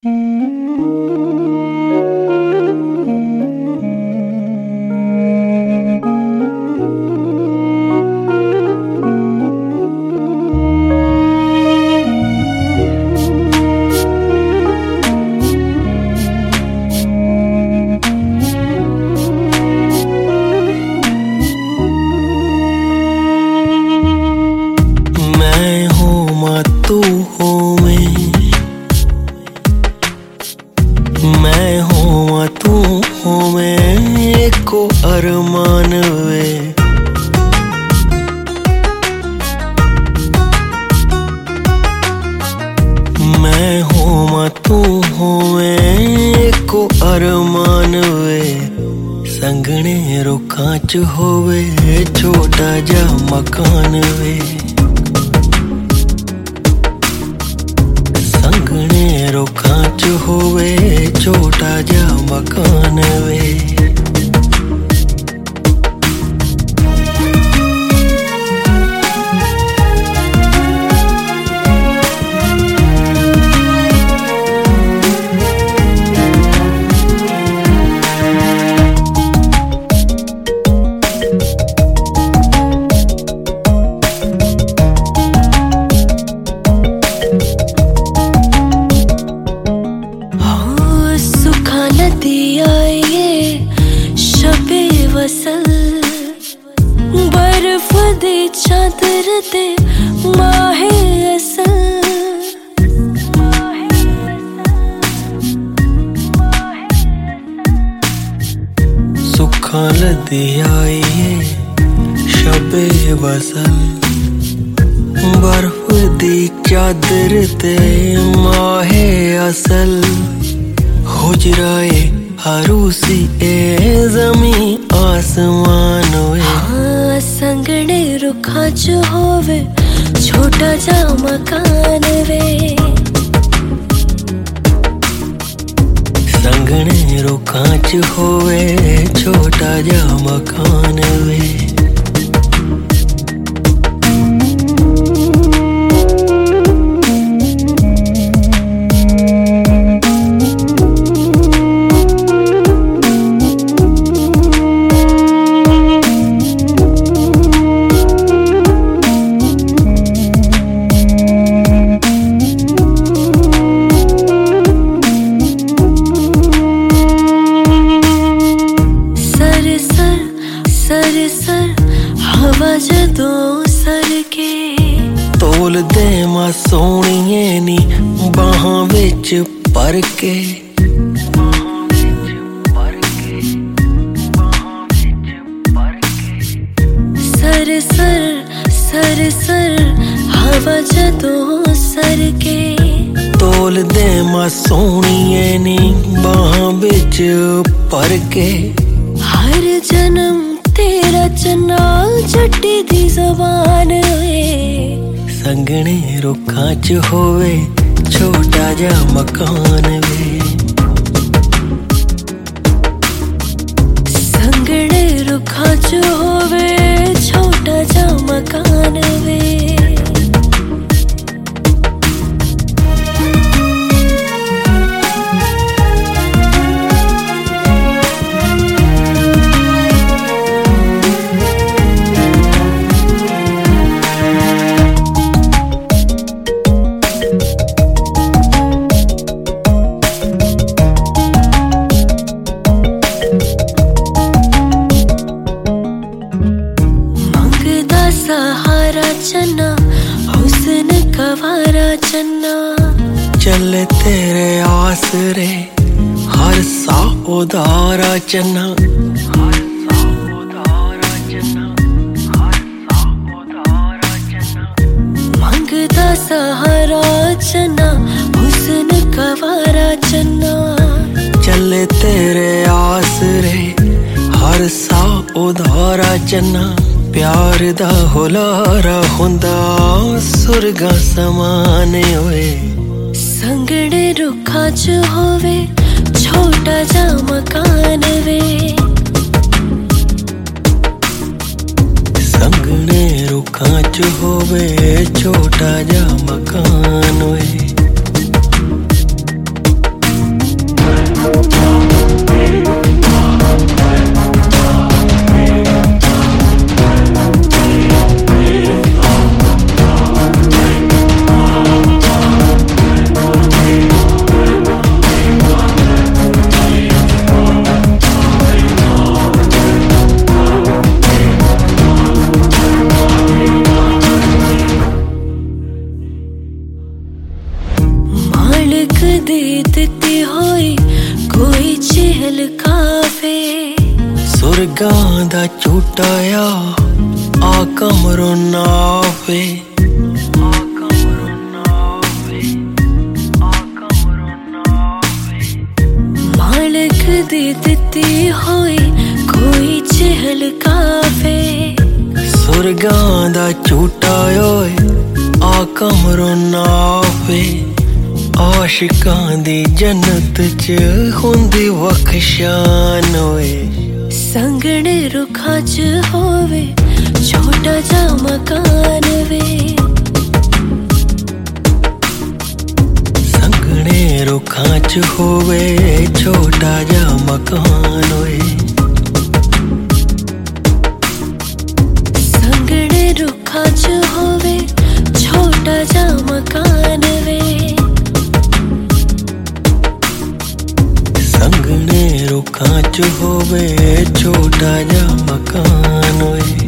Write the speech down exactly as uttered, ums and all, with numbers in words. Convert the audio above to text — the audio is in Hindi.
मैं हूँ तू हूँ मैं को अरमान वे। मैं हूँ तू हूँ मैं को अरमान वे। संगने रुखां च होवे छोटा जा मकान वे। संगने रुखां च होवे छोटा जा मकान वे। बर्फ दी चादर ते माहे असल। सुखा लदी आई शबे वसल। बर्फ दी चादर ते माहे असल। हुजराए अरूसी ए जमी आसमान वे। हाँ संगने रुखां च होवे छोटा जा मकान वे। संगने रुखां च होवे छोटा जा मकान वे। सर सर हवा जदों सर के तोल दे मां सोहणीए नी बाहां विच पर के। सर सर सर सर हवा जदों सर के तोल दे मां सोहणीए नी बाहां विच पर के। हर जन्म तेरा चन्ना चट्टी दी ज़बान वे। संगने रुखां च होवे छोटा जा मकान वे। संगने रुखां च होवे छोटा जा मकान वे। सहारा चन्ना हुस्न कवारा चन्ना। चले तेरे आसरे हर सा उदारा चन्ना। मंगदा सहारा चन्ना हुस्न कवारा चन्ना। चले तेरे आसरे हर सा उदारा चन्ना। प्यार दा हुलारा हुंदा सुरगा समाने वे। संगने रुखां च होवे छोटा जा मकान वे। संगने रुखां च होवे छोटा जा मकान वे। मालिक दी दित्ती होई कोई चहल काफे। सुरगां दा झूटाया आ कमरों नावे। मालिक दी दित्ती होई कोई चहल काफे। सुरगां दा झूटाया आ कमरों नावे। आशिकां दी जन्नत च हुंदी बख्शान होए। संगने रुखां च होवे छोटा जा मकान वे। संगने रुखां च होवे छोटा जा मकान होए। संगने रुखां च होवे छोटा जा मकान वे। संगने रुखां च होवे छोटा जा मकान होए।